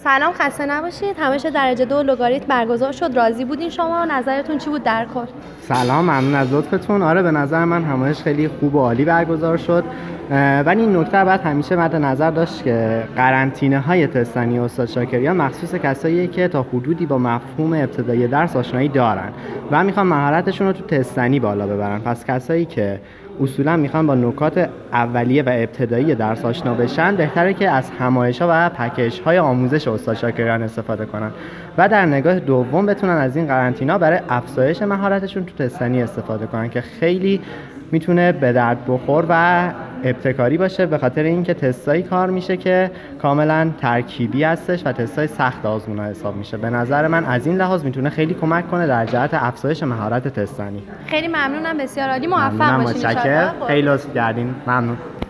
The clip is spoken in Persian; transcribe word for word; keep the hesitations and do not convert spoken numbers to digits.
سلام، خسته نباشید. همایش درجه دو لگاریتم برگزار شد. راضی بودین شما؟ نظرتون چی بود در کل؟ سلام، ممنون از لطفتون. آره، به نظر من همایش خیلی خوب و عالی برگزار شد. ولی این نکته بعد همیشه مد نظر داشت که قرنطینه های تستنی استاد شاکریان مخصوص کساییه که تا حدودی با مفهوم ابتدایی درس آشنایی دارن و میخوان مهارتشون رو تو تستنی بالا ببرن. پس کسایی که اصولا میخوان با نکات اولیه و ابتدایی درس آشنا بشن، بهتره که از همایش‌ها و پکیج‌های آموزش استاد شاکریان استفاده کنن و در نگاه دوم بتونن از این قرنطینه برای افزایش مهارتشون تو تستنی استفاده کنن که خیلی میتونه به درد بخور و ابتکاری باشه، به خاطر اینکه تستایی کار میشه که کاملا ترکیبی هستش و تستای سخت آزمون‌ها حساب میشه. به نظر من از این لحاظ میتونه خیلی کمک کنه در جهت افزایش مهارت تستنی. خیلی ممنونم، بسیار عالی، موفق باشین ان شاء الله. خیلی لطف کردین. ممنون.